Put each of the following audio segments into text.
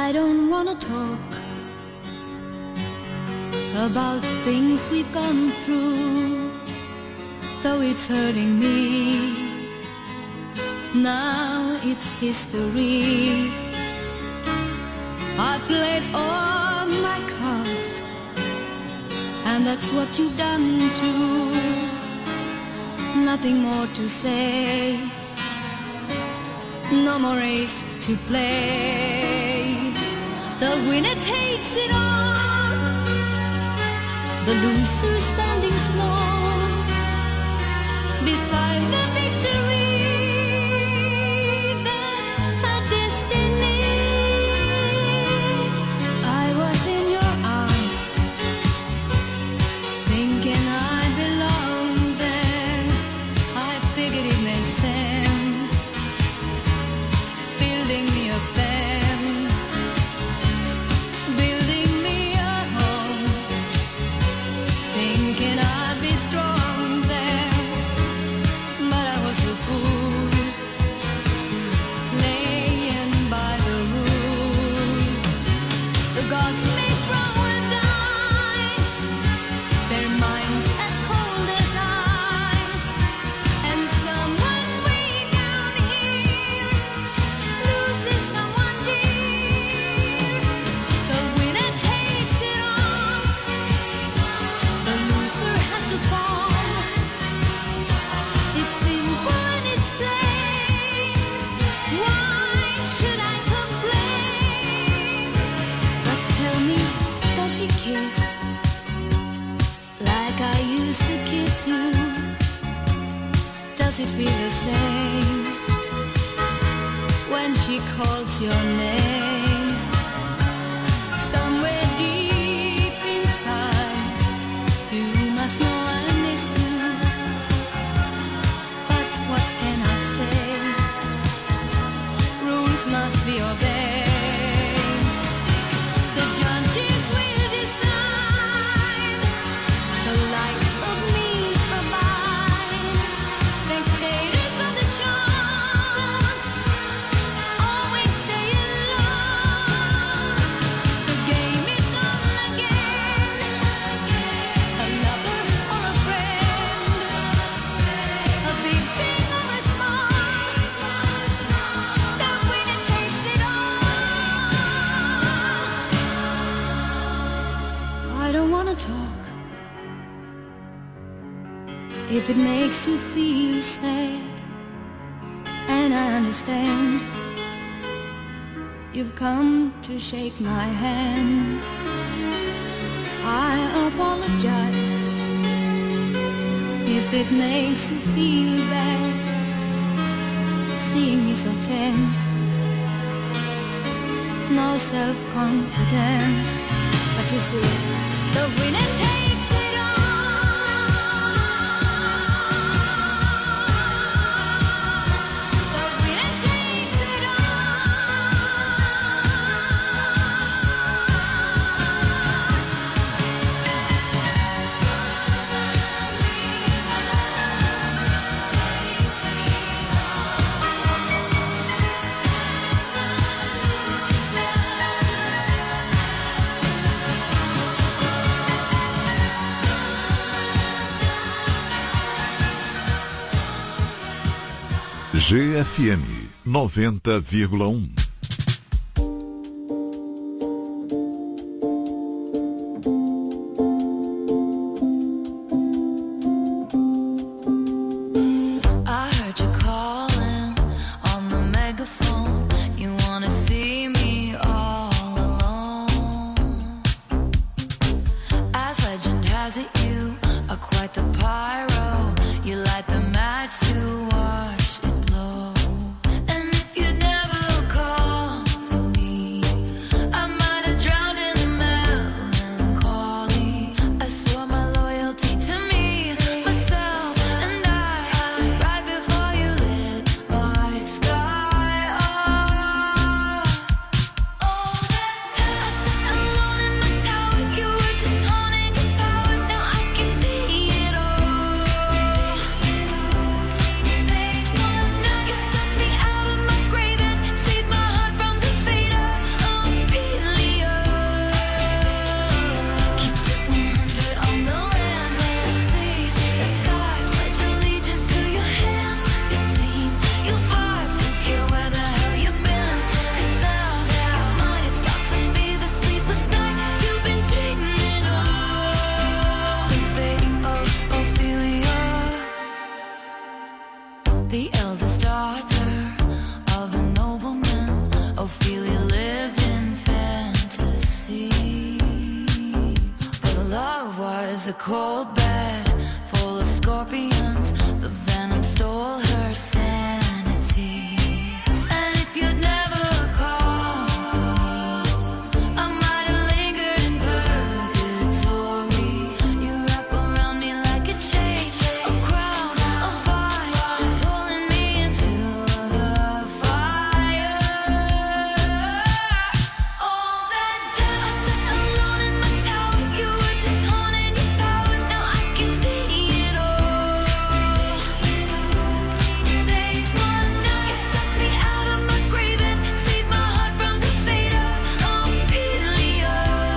I don't wanna talk about things we've gone through, though it's hurting me. Now it's history. I played all my cards, and that's what you've done too. Nothing more to say, no more race to play. The winner takes it all, the loser standing small beside the victory. That's her destiny. I was in your arms, thinking I belonged there. I figured it made sense, building me a fence, building me a home, thinking I'd be strong there. But I was a fool, laying by the rules. The gods may throw a dice, their minds as cold as ice, and someone way down here loses someone dear. The winner takes it all, the loser has to fall. It's simple and it's plain. Why should I complain? But tell me, does she kiss like I used to kiss you? Does it feel the same when she calls your name? Somewhere deep inside, you must know I miss you. But what can I say? Rules must be obeyed. The judges will decide, the likes of me abide. Spectators of the show always stay alone. The game is on again, a lover or a friend, a big thing or a small, the winner takes it all. I don't wanna talk if it makes you feel sad, and I understand. You've come to shake my hand. I apologize if it makes you feel bad, seeing me so tense, no self-confidence. But you see, the winner takes it all. The winner takes it GFM 90,1. I heard you calling on the megaphone. You wanna see me all alone. As legend has it, you are quite the pyro. You light the match to watch it blow. And if you'd never call was a cold bed full of scorpions. The venom stole her sanity. And if you'd never called for me, I might have lingered in purgatory. You wrap around me like a chain, a crown of fire, pulling me into the fire. All that time I sat alone in my tower, you were just haunting your powers. Now I can see it all. They wonder you dug me out of my grave and saved my heart from the fate of Ophelia.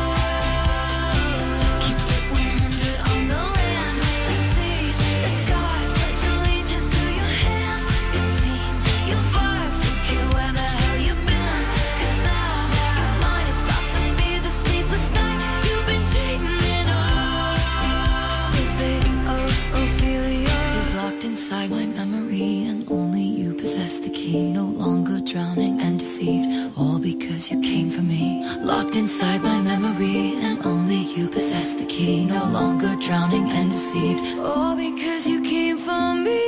Keep it 100 on the land, the sea, the sky. Pledge allegiance to your hands, your team, your vibes. Don't care where the hell you've been, 'cause now your mind is about to be the sleepless night you've been dreaming of. The fate of Ophelia is locked inside my memory, and only you possess the key. No longer drowning and deceived, all because you came for me. Locked inside my memory, and only you possess the key. No longer drowning and deceived, all because you came for me.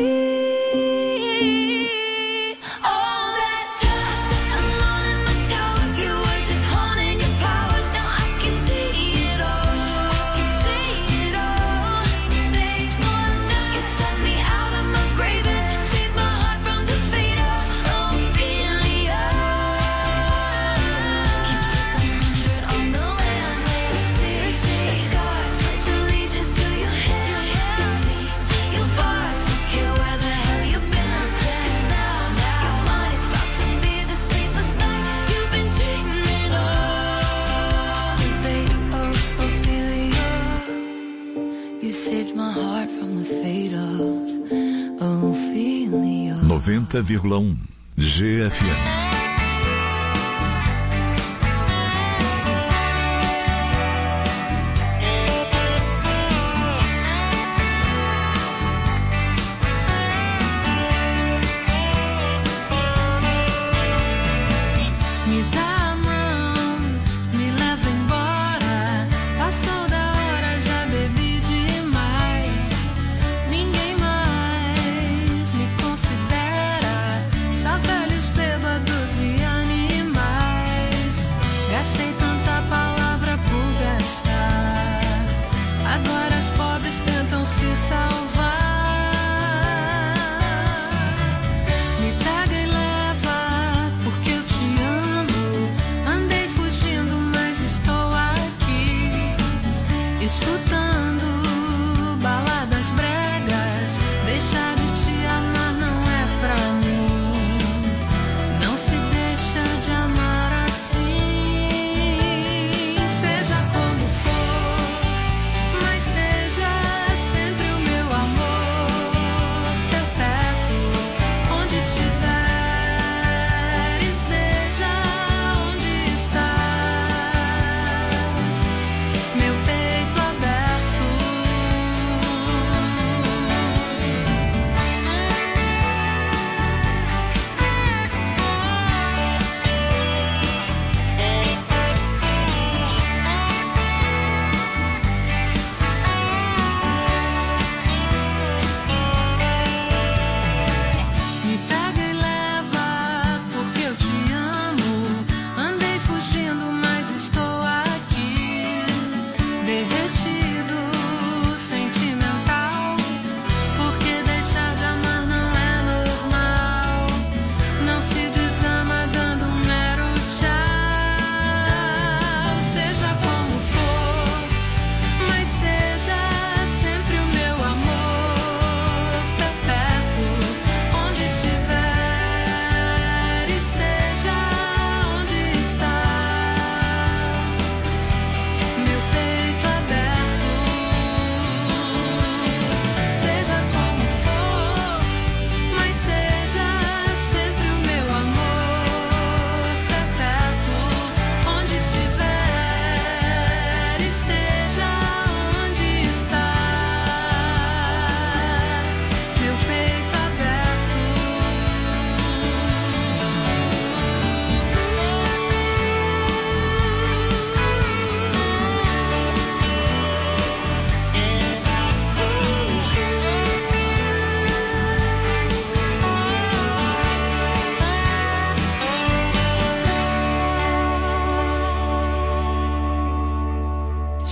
All that time I sat alone in my tower, you were just haunting your powers. Now I can see it all. I can see it all. They wonder you dug me out of my grave and saved my heart from the fate of Ophelia. Keep it 100 on the land, the sea, the sky. Pledge allegiance to your hands, your team, your vibes. Don't care where the hell you've been, 'cause now your mind is about to be the sleepless night you've been dreaming of. The fate of Ophelia. You saved my heart from the fate of Ophelia. 90,1 GFM. Me dá a mão, me leva embora. Passou da hora, já bebi demais. Ninguém mais me considera. Só velhos bêbados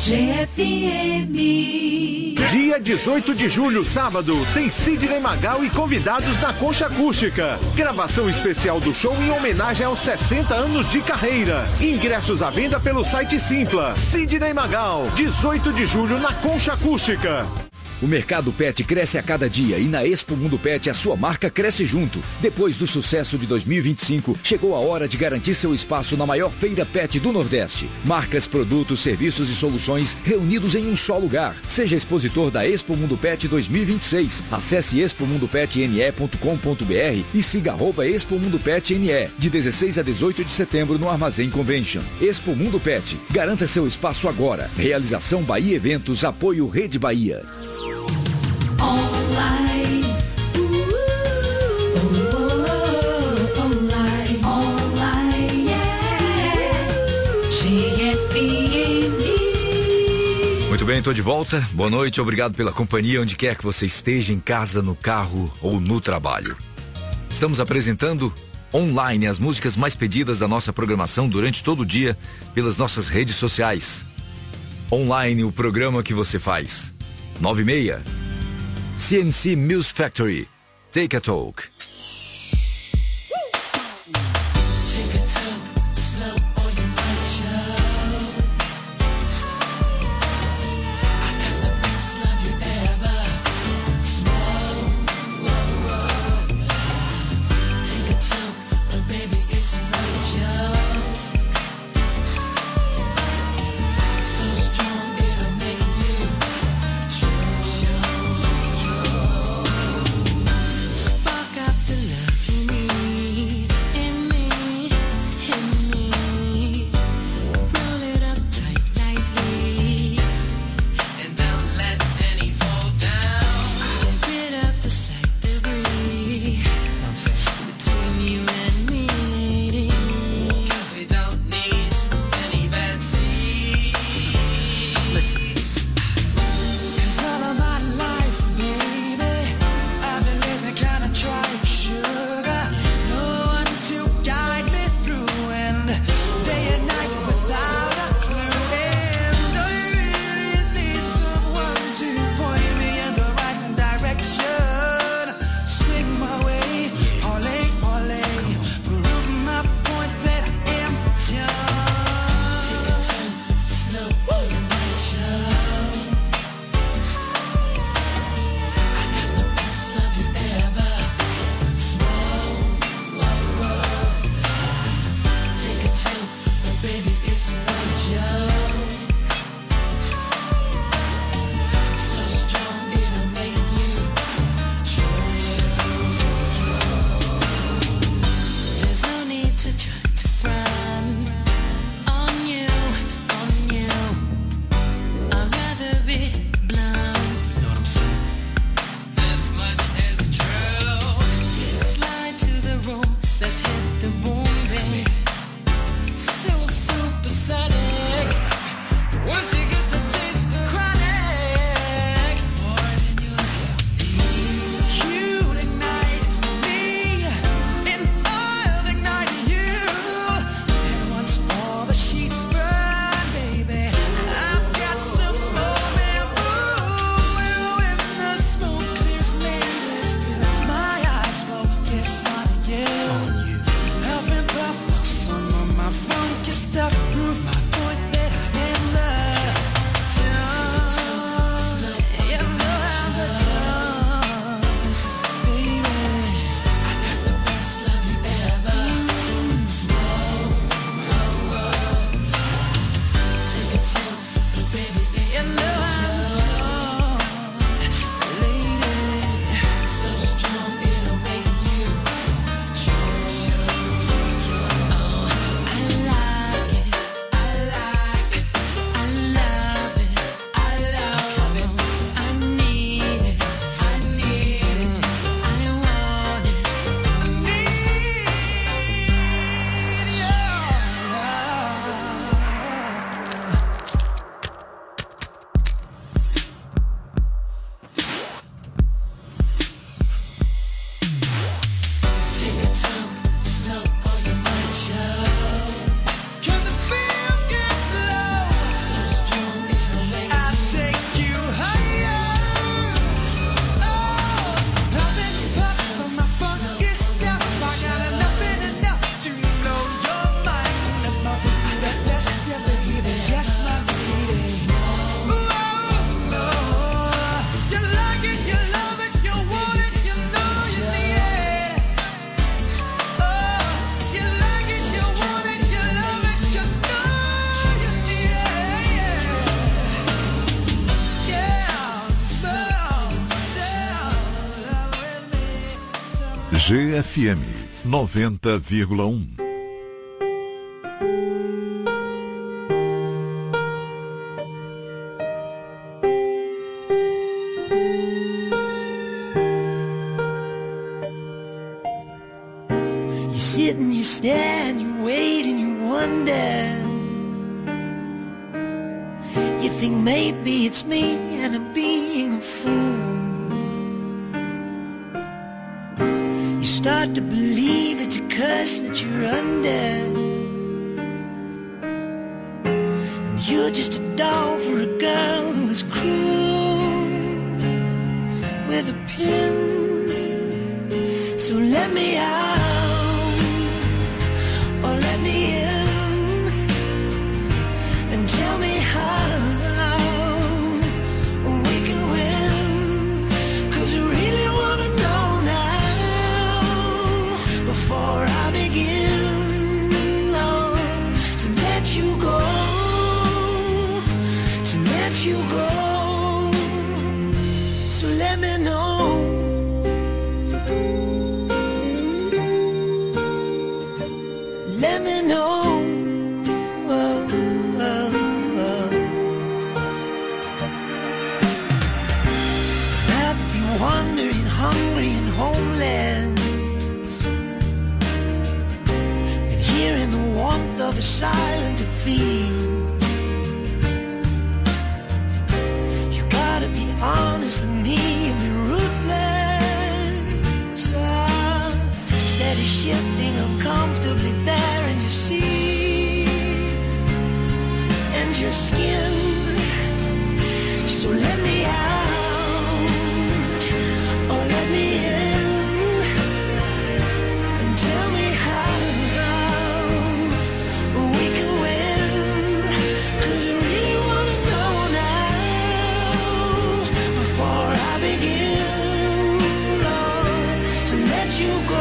GFM. Dia 18 de julho, sábado, tem Sidney Magal e convidados na Concha Acústica. Gravação especial do show em homenagem aos 60 anos de carreira. Ingressos à venda pelo site Simpla. Sidney Magal, 18 de julho na Concha Acústica. O mercado pet cresce a cada dia e na Expo Mundo Pet a sua marca cresce junto. Depois do sucesso de 2025, chegou a hora de garantir seu espaço na maior feira pet do Nordeste. Marcas, produtos, serviços e soluções reunidos em um só lugar. Seja expositor da Expo Mundo Pet 2026. Acesse expomundopetne.com.br e siga @Expo Mundo Pet NE, de 16 a 18 de setembro no Armazém Convention. Expo Mundo Pet. Garanta seu espaço agora. Realização Bahia Eventos, apoio Rede Bahia. Online. Online, yeah. GFM. Muito bem, estou de volta. Boa noite, obrigado pela companhia, onde quer que você esteja, em casa, no carro ou no trabalho. Estamos apresentando online as músicas mais pedidas da nossa programação durante todo o dia pelas nossas redes sociais. Online, o programa que você faz. 96 CNC Music Factory. Take a Talk. Spark up GFM 90,1. You sit and you stare and you wait and you wonder. You think maybe it's me and I'm being a fool. You start to believe it's a curse that you're under. And you're just a doll for a girl who is cruel with a pin. So let me out, or let me in, and tell me how we can win. 'Cause I really wanna know now, before I begin, Lord, to let you go, to let you go. So let me know. Let me know. Oh, oh, oh. Rather be wandering, hungry and homeless than here in the warmth of a silent defeat. You gotta be honest with me and be ruthless. Steady shifting uncomfortably there in your seat and your skin. So let me out, or let me in, and tell me how we can win. 'Cause I really wanna know now, before I begin, Lord, to let you go.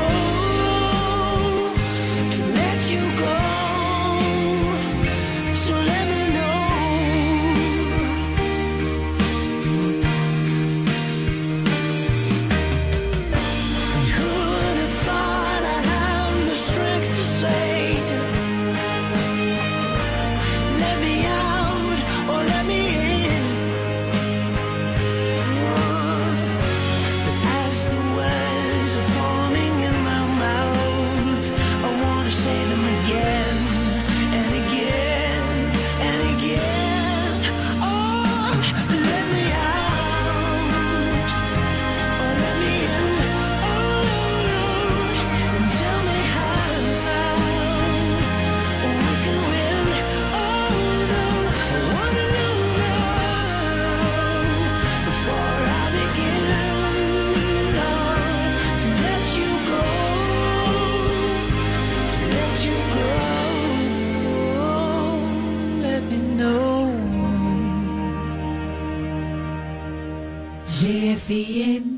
GFM.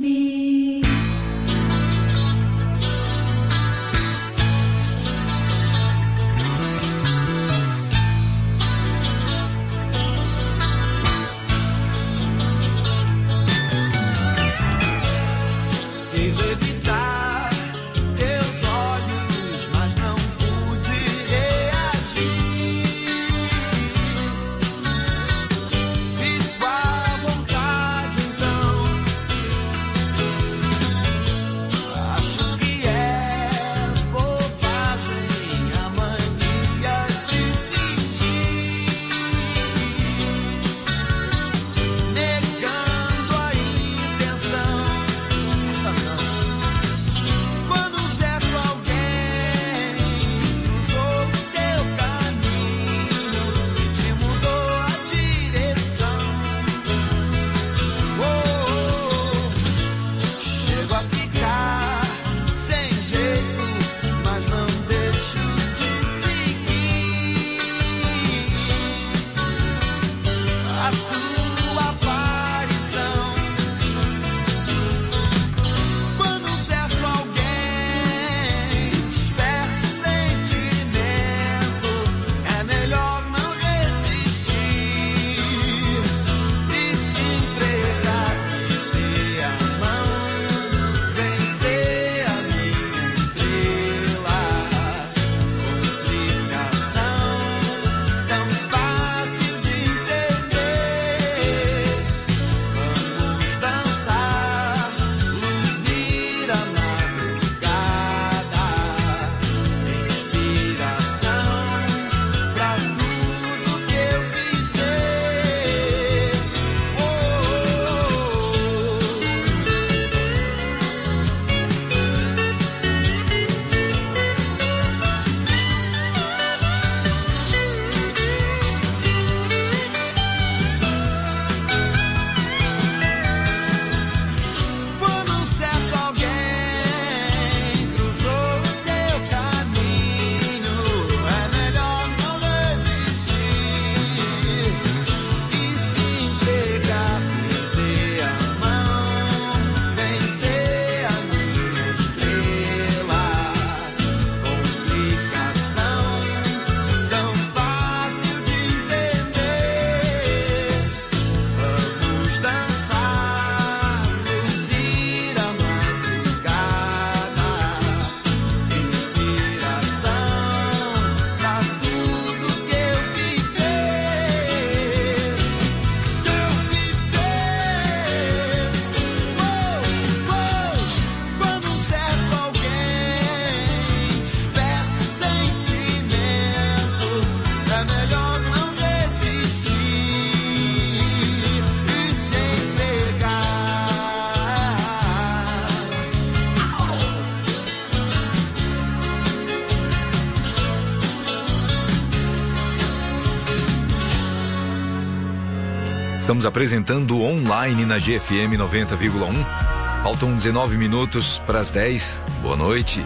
Estamos apresentando online na GFM 90,1. Faltam 19 minutos para as 10. Boa noite.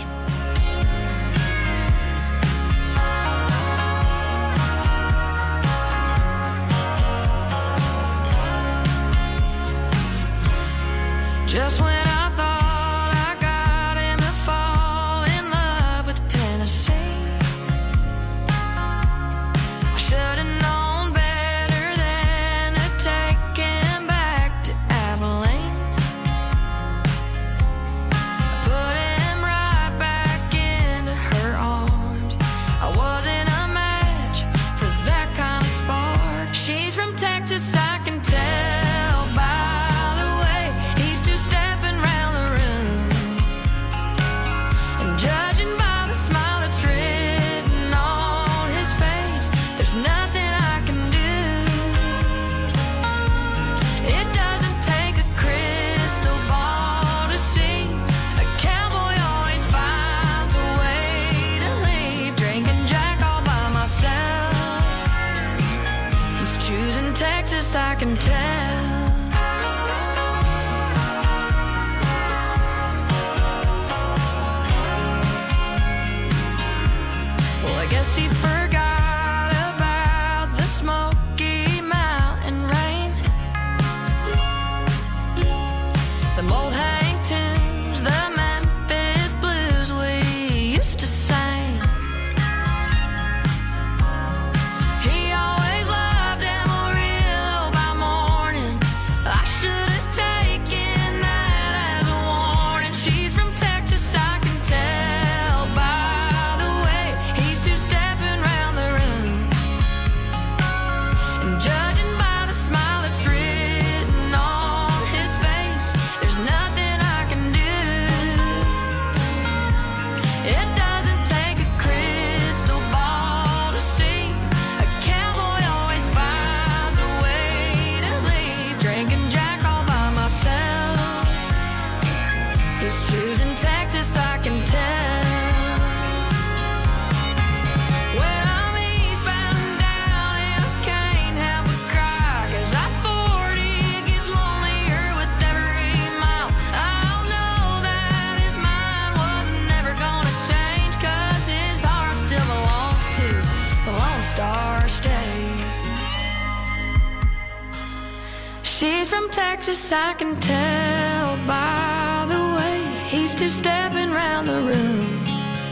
Just when I thought I got him to fall in love with Tennessee, I should have known better than to take him back to Abilene. I put him right back into her arms. I wasn't a match for that kind of spark. She's from Texas, I can tell by the way he's two-stepping round the room. And judging by the smile that's written on his face, there's nothing I can do. It doesn't take a crystal ball to see a cowboy always finds a way to leave. Drinking Jack all by myself. He's choosing Texas, I can tell. Well, I guess he forgot about the Smoky Mountain rain, the old Hank tunes, the Memphis blues we used to sing. He always loved Amarillo by morning. I should have taken that as a warning. She's from Texas, I can tell by the way he's two-stepping round the room. And judging by the smile that's written on his face, there's nothing I can do. It doesn't take a crystal ball to see a cowboy always finds a way to leave. Drinking Jack all by myself. He's choosing Texas, I can tell. When I'm eastbound and down and I can't help but cry, 'cause I-40 gets lonelier with every mile. I'll know that his mind wasn't never gonna change, 'cause his heart still belongs to the Lone Star State. She's from Texas, I can tell by the way he's two-stepping round the room.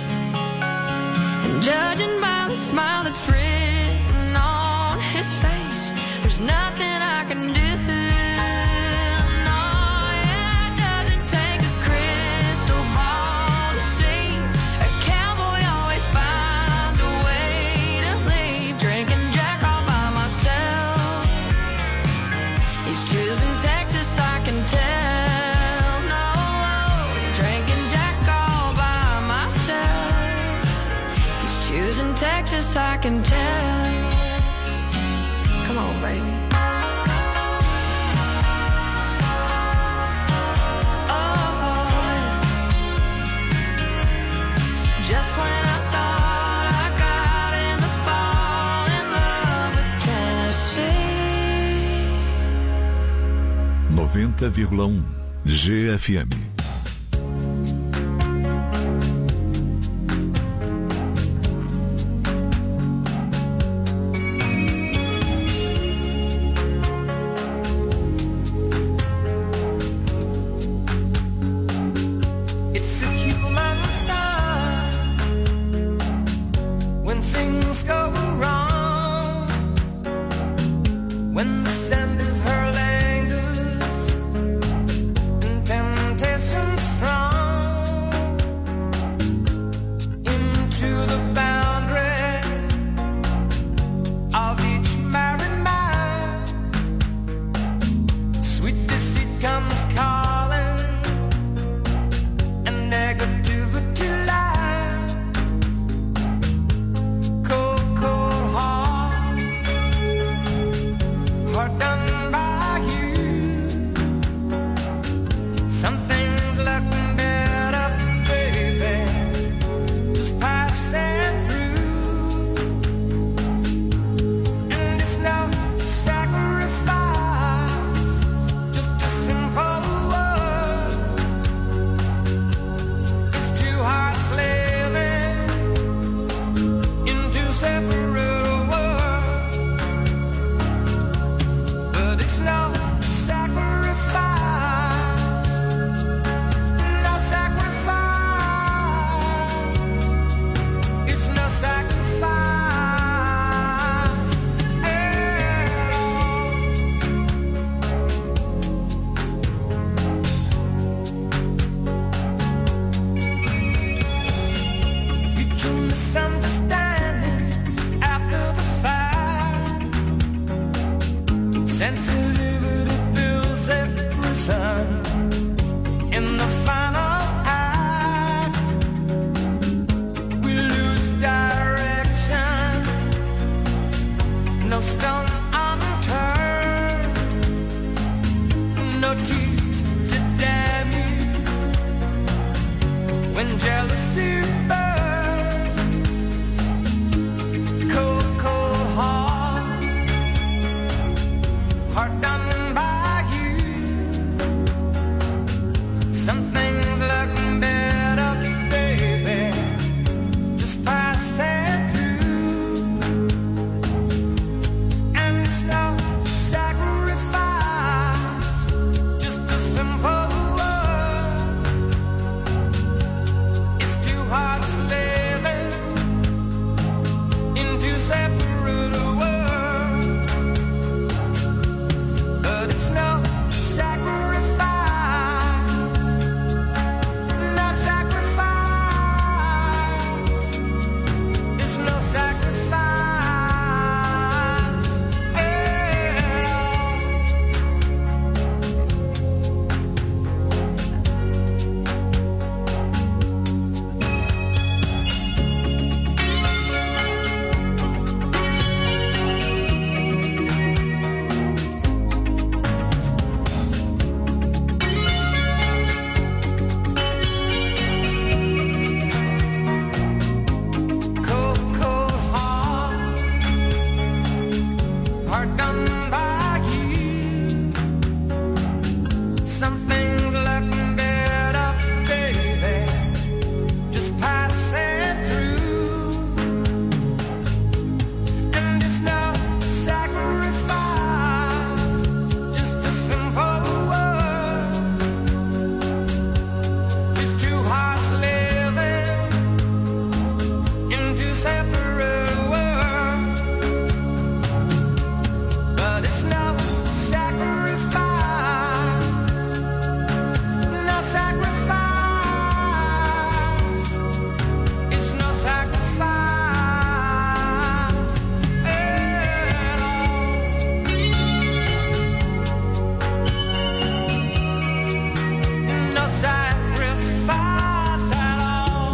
And judging by the smile that's written on his face, there's nothing I can do. No, yeah, it doesn't take a crystal ball to see a cowboy always finds a way to leave. Drinking Jack all by myself. He's choosing Texas, I can tell. No, drinking Jack all by myself. He's choosing Texas, I can tell. Come on, baby. Oh, just when I thought I got him to fall in love with Tennessee. 90,1 GFM. It's a human sign when things go wrong, when the scent of her lingers and temptation misunderstanding after the fact. Sensitivity builds every sun. In the final act, we lose direction. No stone unturned, no teeth to damn you. When jealousy burns, cold, cold heart, heart done by you. Some things look better, baby, just passing through. And it's no sacrifice, just a simple word. It's too hard slaving into separate worlds, but it's no sacrifice, no sacrifice. It's no sacrifice at cold, cold heart, heart done by you. Some things look better, baby, just passing through. And it's no sacrifice, just a simple word. It's too hard slaving into separate worlds, but it's no sacrifice, no sacrifice. It's no sacrifice at all. No sacrifice at all.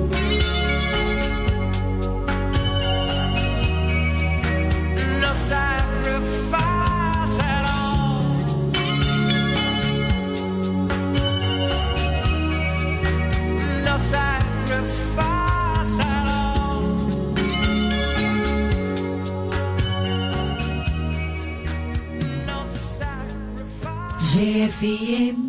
No sacrifice at all. No sacrifice at all. No sacrifice. GFM.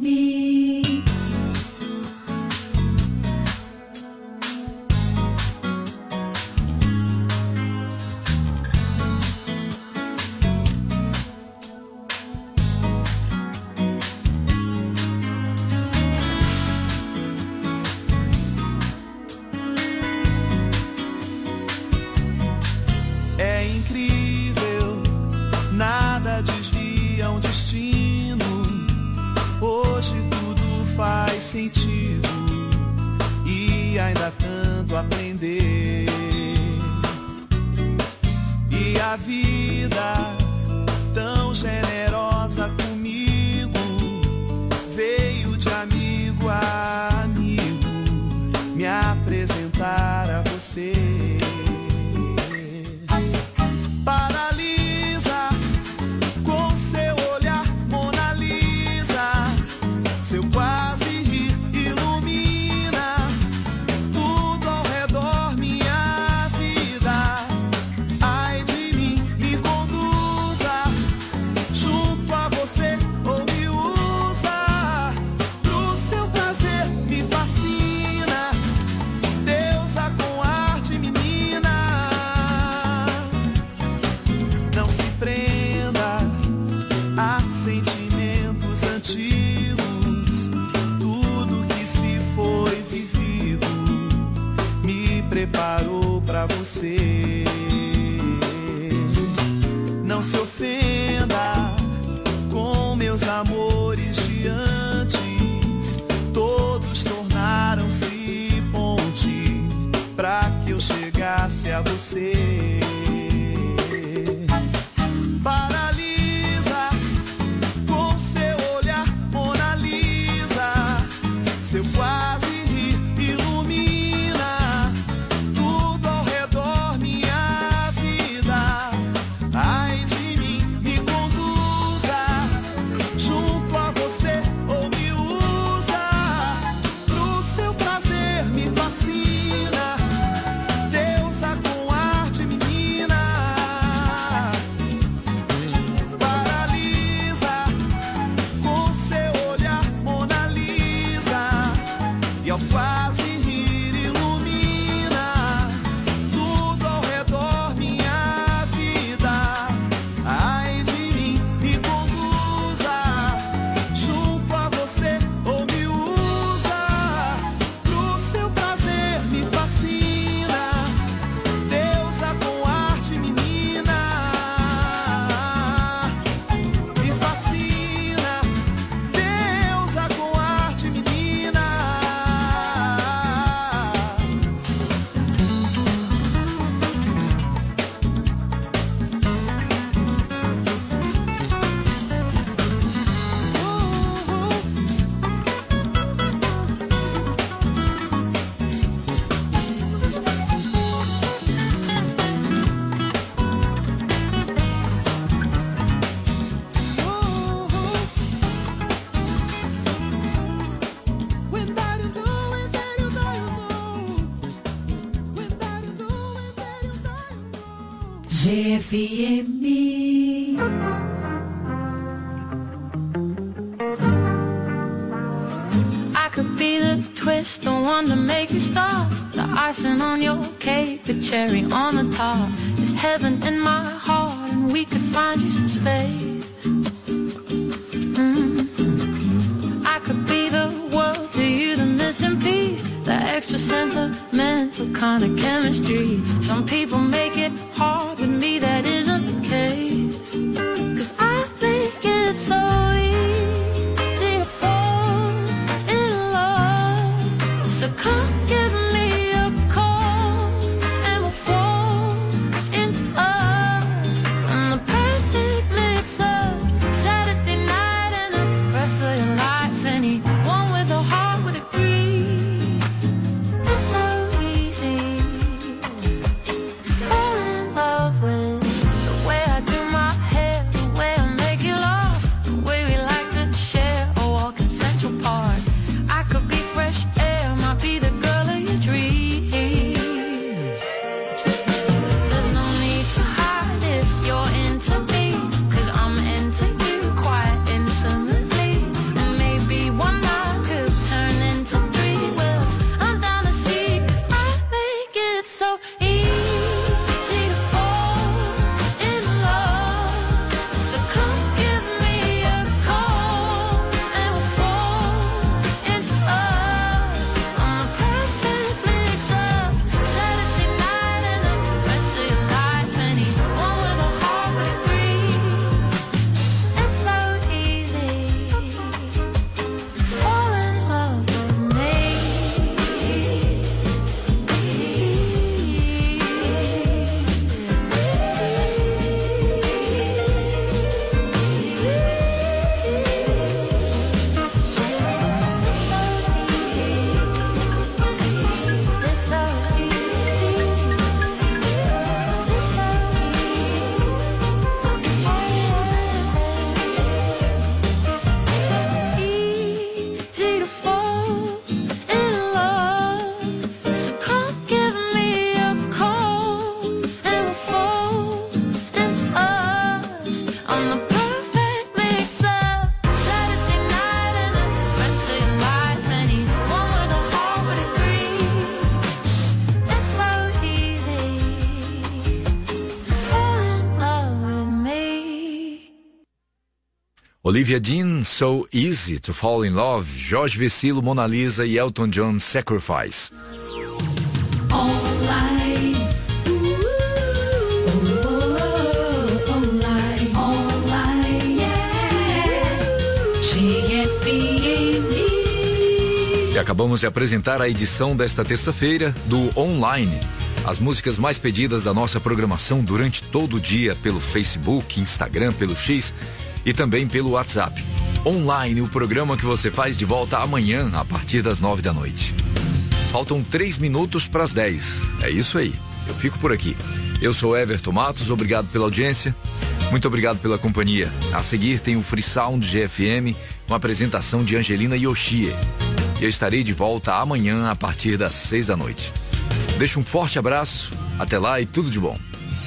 É incrível, nada desvia um destino. Hoje tudo faz sentido e ainda tanto aprender. E a vida tão generosa comigo veio de amigo a amigo me apresentar a você. Paralisa com seu olhar, Mona Lisa. Seu quase rir ilumina tudo ao redor, minha vida. Ai de mim, me conduza junto a você ou me usa pro seu prazer, me fascina. Deusa com arte, menina. Não se prenda a sentimentos antigos. Tudo que se foi vivido me preparou pra você. Não se ofenda com meus amores de antes. Todos tornaram-se ponte pra que eu chegasse você. Paralisa com seu olhar, Mona Lisa. Seu quase rir ilumina tudo ao redor, minha vida. Ai de mim, me conduza junto a você ou me usa pro seu prazer, me fascina. Deusa com arte, menina. Paralisa com seu olhar, Mona Lisa. E ao quase rir ilumina tudo ao redor, minha vida. Ai de mim, me conduza junto a você ou me usa pro seu prazer, me fascina. Deusa com arte, menina. Me fascina. Deusa com arte, menina. When that you do, when that you know. When that you do, when that you know. GFM. I could be the twist, the one to make you stop. The icing on your cake, the cherry on the top. It's heaven in my heart, and we could find you some space. I could be the world to you, the missing piece, the extra sentimental kind of chemistry. Some people make it hard, with me that isn't the case. 'Cause I think it's so easy to fall in love. So come give me a call and we'll fall into us. And the perfect mix up, Saturday night and the rest of your life. Anyone with a heart would agree. It's so easy to fall in love with the way I do my hair, the way I make you laugh, the way we like to share a walk in Central Park. I could be fresh air, might be the girl of your dreams. There's no need to hide if you're into me, 'cause I'm into you quite intimately. And maybe one night could turn into three. Well, I'm down to see, 'cause I make it so easy to fall in love. So come give me a call and we'll fall into us. I'm the perfect mix up, Saturday night and the rest of your life. Anyone with a heart would agree. It's so easy to fall in love with me. Easy to fall in love. So come give me a call and we'll fall into us. I'm the perfect mix up, Saturday night and the rest of your life. Anyone with a heart would agree. It's so easy to fall in love with me. Olivia Dean, So Easy to Fall in Love, Jorge Vecilo, Mona Lisa e Elton John, Sacrifice. Online. Online. Online. Yeah. GFM. E acabamos de apresentar a edição desta terça-feira do Online, as músicas mais pedidas da nossa programação durante todo o dia pelo Facebook, Instagram, pelo X e também pelo WhatsApp. Online, o programa que você faz de volta amanhã a partir das 9 da noite. Faltam 3 minutos para as 10. É isso aí. Eu fico por aqui. Eu sou Everton Matos, obrigado pela audiência. Muito obrigado pela companhia. A seguir tem o Free Sound GFM, uma apresentação de Angelina Yoshie. E eu estarei de volta amanhã a partir das 6 da noite. Deixo um forte abraço, até lá e tudo de bom.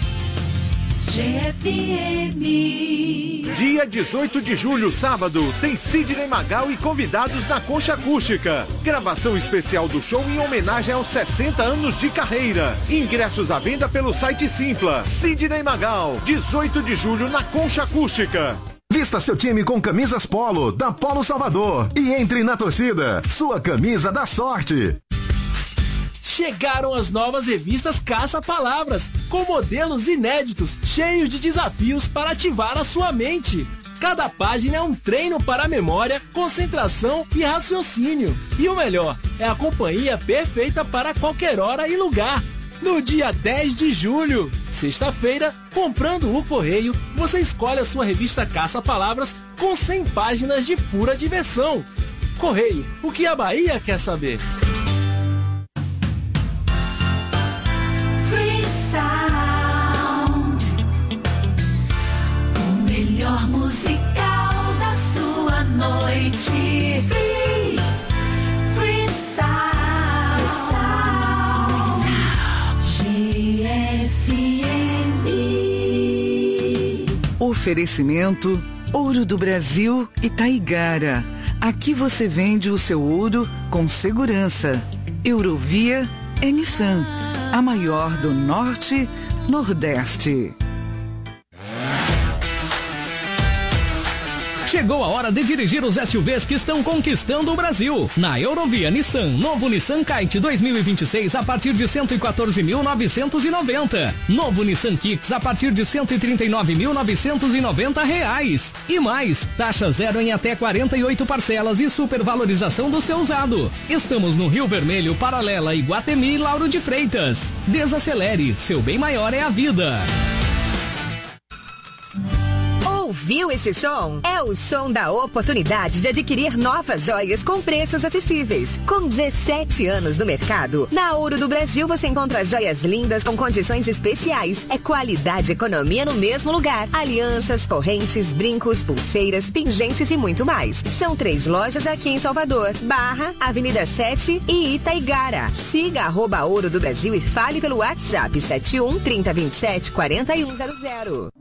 GFM. Dia 18 de julho, sábado, tem Sidney Magal e convidados na Concha Acústica. Gravação especial do show em homenagem aos 60 anos de carreira. Ingressos à venda pelo site Simpla. Sidney Magal, 18 de julho na Concha Acústica. Vista seu time com camisas Polo, da Polo Salvador. E entre na torcida, sua camisa da sorte. Chegaram as novas revistas Caça-Palavras, com modelos inéditos, cheios de desafios para ativar a sua mente. Cada página é um treino para a memória, concentração e raciocínio. E o melhor, é a companhia perfeita para qualquer hora e lugar. No dia 10 de julho, sexta-feira, comprando o correio, você escolhe a sua revista Caça-Palavras com 100 páginas de pura diversão. Correio, o que a Bahia quer saber? Melhor musical da sua noite. Free Sound. GFM. Oferecimento Ouro do Brasil e Taigara. Aqui você vende o seu ouro com segurança. Eurovia é Nissan, a maior do Norte, Nordeste. Chegou a hora de dirigir os SUVs que estão conquistando o Brasil. Na Eurovia Nissan, novo Nissan Kite 2026 a partir de 114.990. Novo Nissan Kicks a partir de R$139.990. E mais, taxa zero em até 48 parcelas e supervalorização do seu usado. Estamos no Rio Vermelho, Paralela, Iguatemi e Lauro de Freitas. Desacelere, seu bem maior é a vida. Ouviu esse som? É o som da oportunidade de adquirir novas joias com preços acessíveis. Com 17 anos no mercado, na Ouro do Brasil você encontra joias lindas com condições especiais. É qualidade e economia no mesmo lugar. Alianças, correntes, brincos, pulseiras, pingentes e muito mais. São 3 lojas aqui em Salvador, Barra, Avenida 7 e Itaigara. Siga @Ouro do Brasil e fale pelo WhatsApp 71 3027 4100.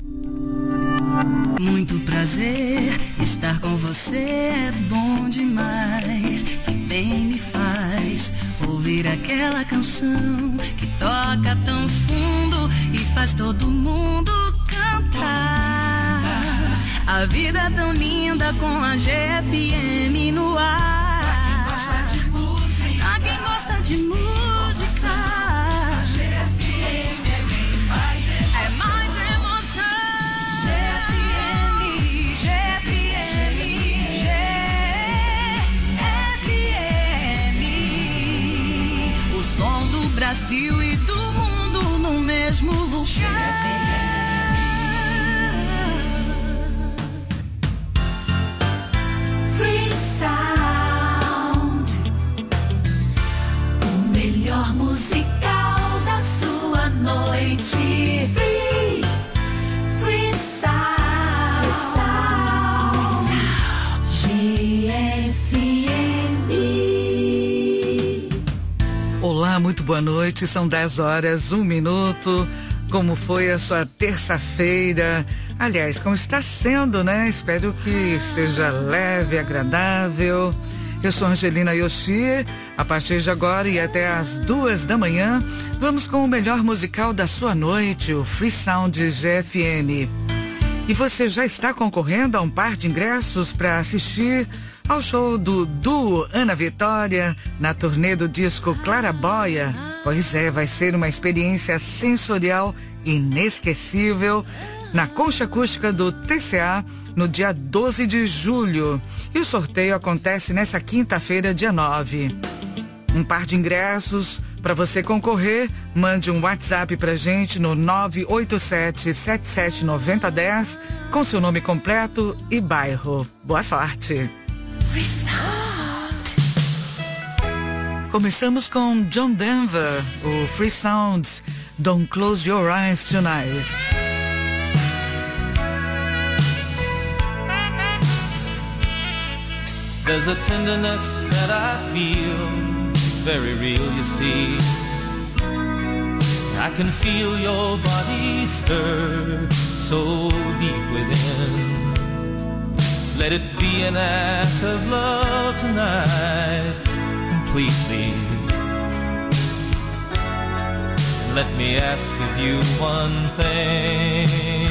Muito prazer, estar com você é bom demais. Que bem me faz ouvir aquela canção que toca tão fundo e faz todo mundo cantar. A vida é tão linda com a GFM no ar. A quem gosta de música, a GFM é quem faz. É mais Brasil e do mundo no mesmo lugar. Free Sound. O melhor musical da sua noite. Free Sound. GFM. Olá, muito boa noite, são 10 horas, 1 minuto. Como foi a sua terça-feira? Aliás, como está sendo, né? Espero que esteja leve, agradável. Eu sou Angelina Yoshie. A partir de agora e até às 2 da manhã, vamos com o melhor musical da sua noite, o Free Sound GFM. E você já está concorrendo a um par de ingressos para assistir ao show do duo Ana Vitória na turnê do disco Claraboia. Pois é, vai ser uma experiência sensorial inesquecível na Concha Acústica do TCA no dia 12 de julho. E o sorteio acontece nessa quinta-feira, dia 9. Um par de ingressos Para você concorrer, mande um WhatsApp pra gente no 987-779010 com seu nome completo e bairro. Boa sorte! Começamos com John Denver, o Free Sound, Don't Close Your Eyes Tonight. There's a tenderness that I feel, very real, you see. I can feel your body stir so deep within. Let it be an act of love tonight, completely. Let me ask of you one thing.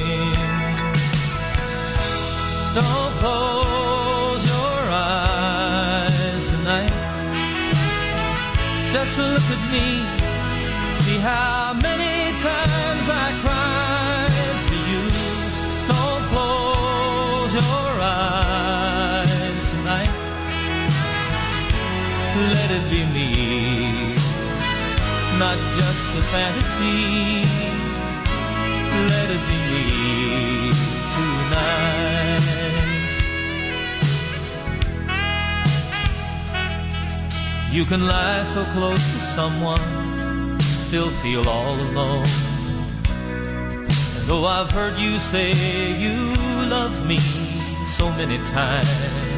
Don't close your eyes tonight. Just look at me. See how many times I cried for you. Don't close your eyes tonight. Let it be me, not just a fantasy. Let it be me tonight. You can lie so close to someone, still feel all alone. And though I've heard you say you love me so many times,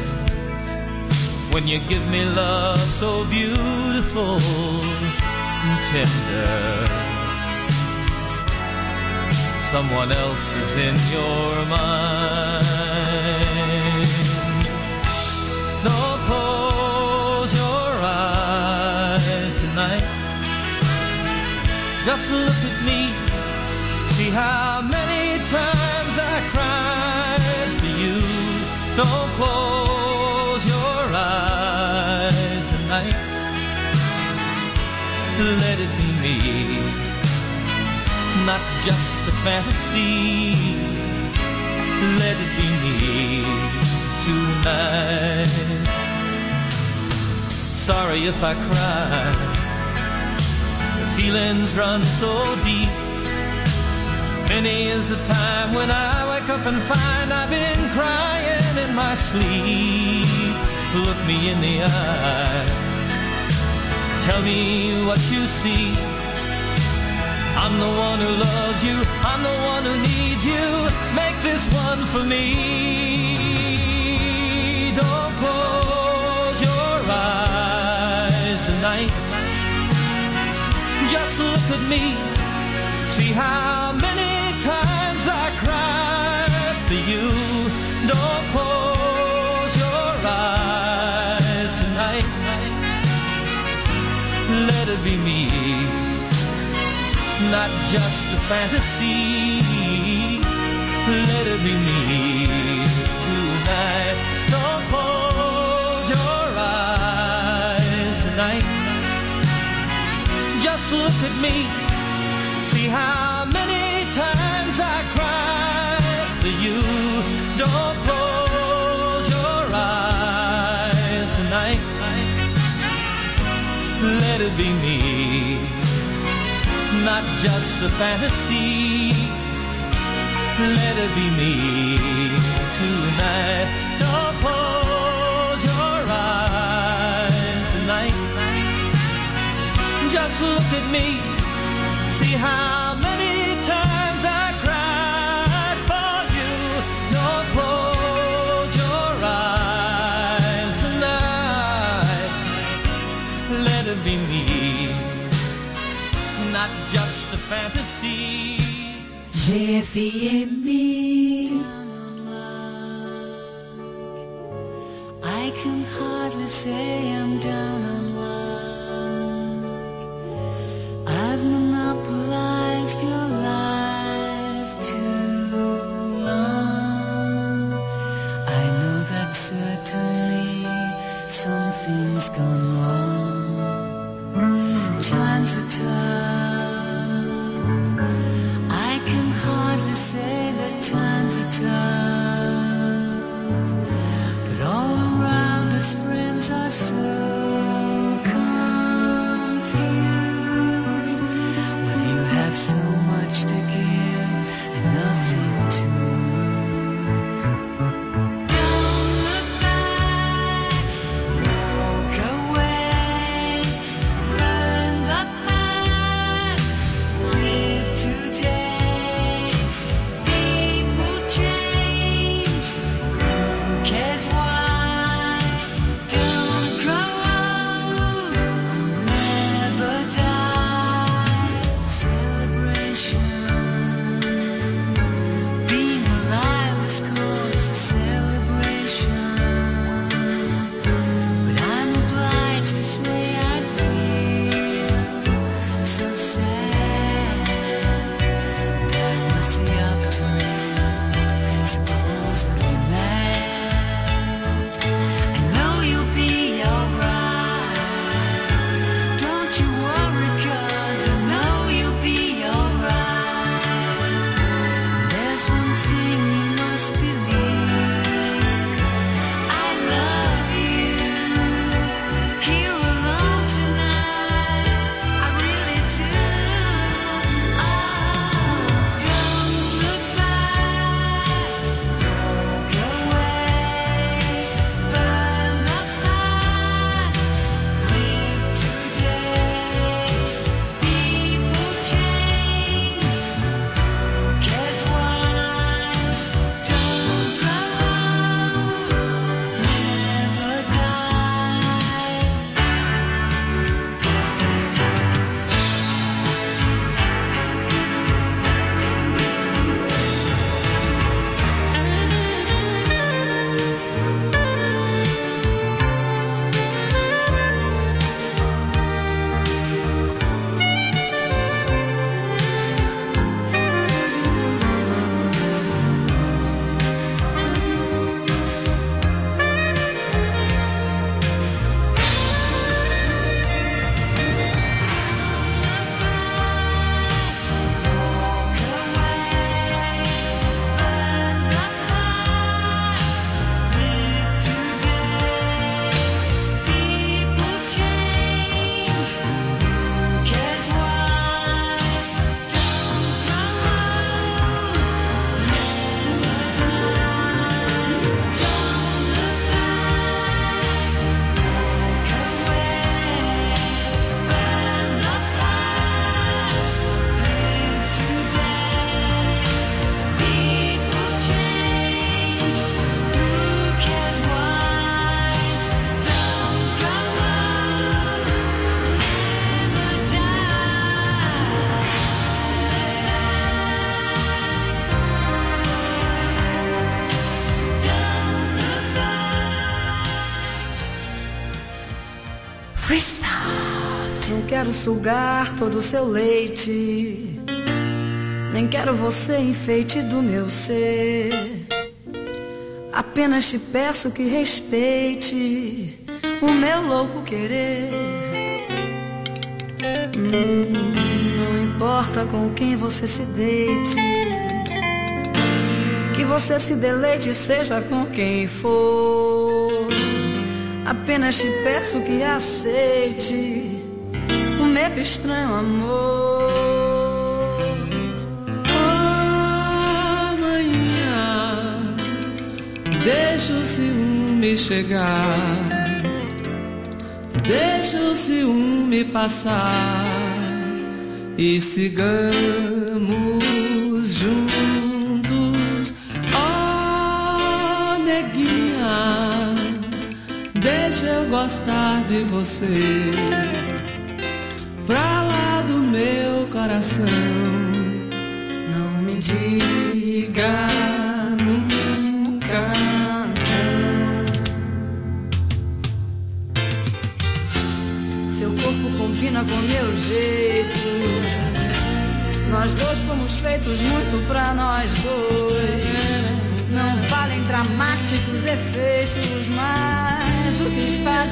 when you give me love so beautiful and tender, someone else is in your mind. Don't close your eyes tonight. Just look at me. See how many times I cried for you. Don't close your eyes tonight. Let it be me, not just a fantasy. Let it be me tonight. Sorry if I cry, the feelings run so deep. Many is the time when I wake up and find I've been crying in my sleep. Look me in the eye, tell me what you see. I'm the one who loves you, I'm the one who needs you. Make this one for me. Don't close your eyes tonight. Just look at me. See how many times I cried for you. Don't close your eyes tonight. Let it be me, not just a fantasy. Let it be me tonight. Don't close your eyes tonight. Just look at me. See how many times I cried for you. Don't close your eyes tonight. Let it be me, not just a fantasy. Let it be me tonight. Don't close your eyes tonight. Just look at me. See how many times I cried for you. Don't close your eyes tonight. Let it be me, not just a fantasy. GFM. I can hardly say I'm down on luck. I've monopolized your life too long. I know that certainly something's gone wrong. Times are tough. I can hardly say that times are tough. But all around us friends are so quero sugar todo o seu leite, nem quero você enfeite do meu ser. Apenas te peço que respeite o meu louco querer. Não importa com quem você se deite, que você se deleite seja com quem for. Apenas te peço que aceite o meu estranho amor. Amanhã deixa o ciúme chegar, deixa o ciúme passar e sigamos juntos. Oh, neguinha, deixa eu gostar de você, pra lá do meu coração. Não me diga nunca não. Seu corpo combina com meu jeito, nós dois fomos feitos muito pra nós dois. Não valem dramáticos efeitos, mas o que está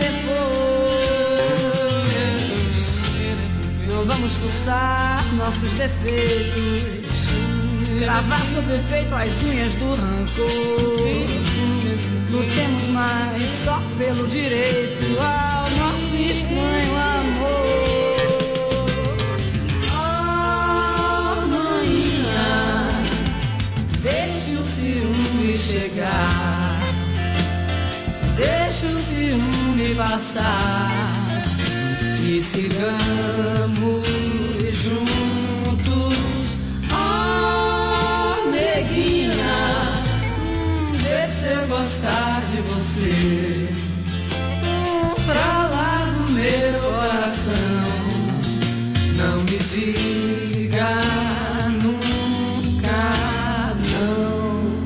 depois. Não vamos fuçar nossos defeitos, gravar sobre o peito as unhas do rancor. Lutemos mais só pelo direito ao nosso estranho amor. Amanhã deixe o ciúme chegar, deixe o ciúme passar e sigamos juntos. Oh, neguinha, deixa eu gostar de você, pra lá do meu coração. Não me diga nunca não.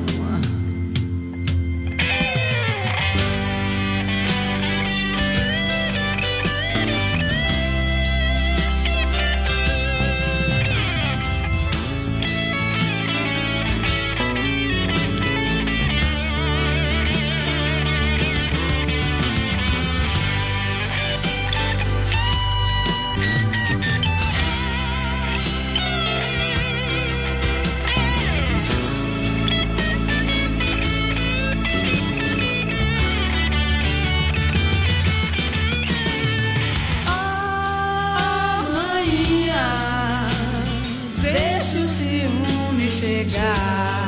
Chegar,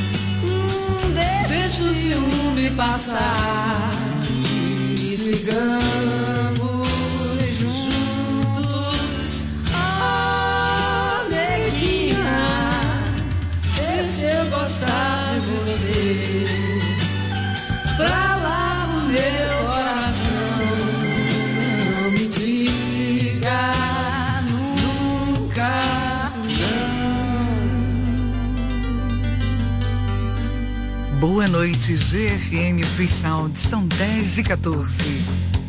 deixa o ciúme passar e sigamos juntos. Oh, neguinha, deixa eu gostar de você, pra lá do meu coração. Não me diga nunca. Boa noite, GFM Free Sound, são 10h14.